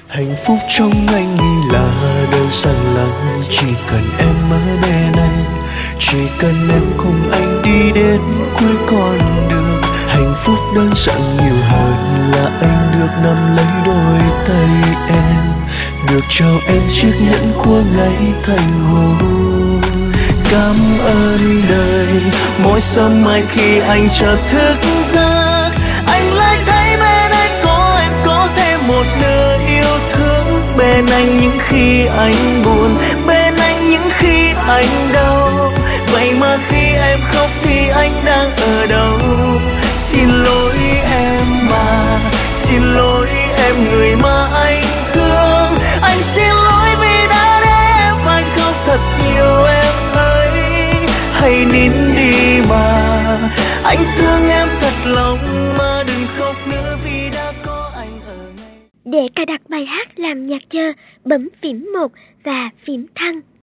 Hạnh phúc trong anh là đơn giản lắm, chỉ cần em ở bên anh, chỉ cần em cùng anh đi đến cuối con đường. Hạnh phúc đơn giản nhiều hơn là anh được nắm lấy đôi tay em, được trao em chiếc nhẫn của ngày thành hôn. Cảm ơn đời mỗi sớm mai khi anh chợt thức giấc, anh lại thấy bên anh có thêm một nơi yêu thương. Bên anh những khi anh buồn, bên anh những khi anh đau. Vậy mà khi em khóc thì anh đang ở đâu? Xin lỗi em mà, xin lỗi em người mà anh thương. Anh xin lỗi vì đã để em phải khóc thật nhiều em ơi. Hãy nín đi mà, anh thương em thật lòng mà đừng khóc nữa vì đã có anh ở ngay. Để cài đặt bài hát làm nhạc chờ, bấm phím 1 và phím thăng.